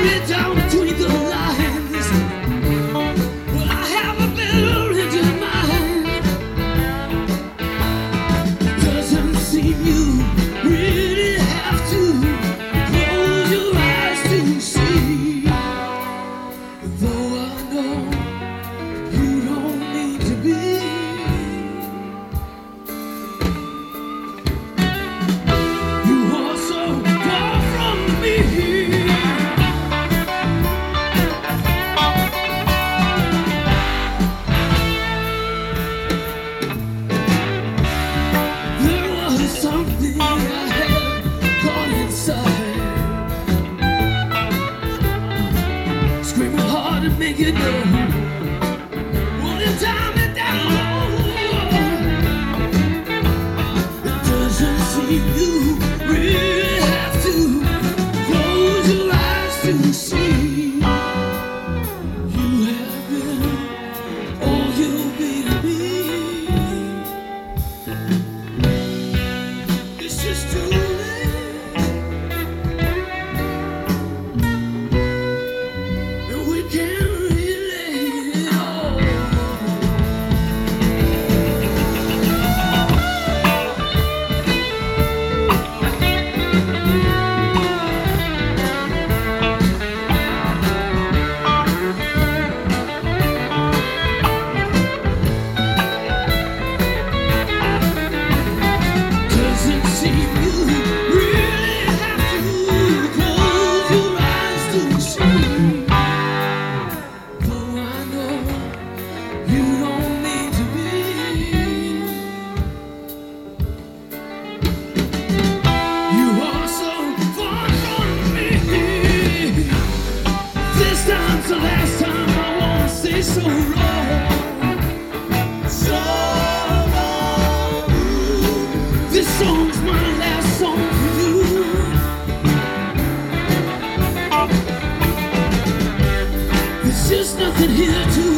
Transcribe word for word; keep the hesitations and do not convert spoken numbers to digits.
read down between the lines. Well, I have a better end in mind. Doesn't seem you really have to close your eyes to see. Though I know you don't need to be. You are so far from me. There was something I had caught inside, screaming hard to make it known. Won't you tie me down? It doesn't seem you really have to close your eyes to see. You have been all you'll be to me. It's just too late, and we can't relate at all. Doesn't seem you really have to close your eyes to see. Though I know you don't need to be. You are so far from me. This time's the last time I won't say so long. So long. This song's my last song for you. There's just nothing here to